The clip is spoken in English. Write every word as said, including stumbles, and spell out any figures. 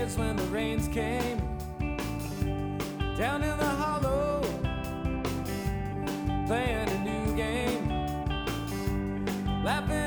days when the rains came down in the hollow, playing a new game, laughing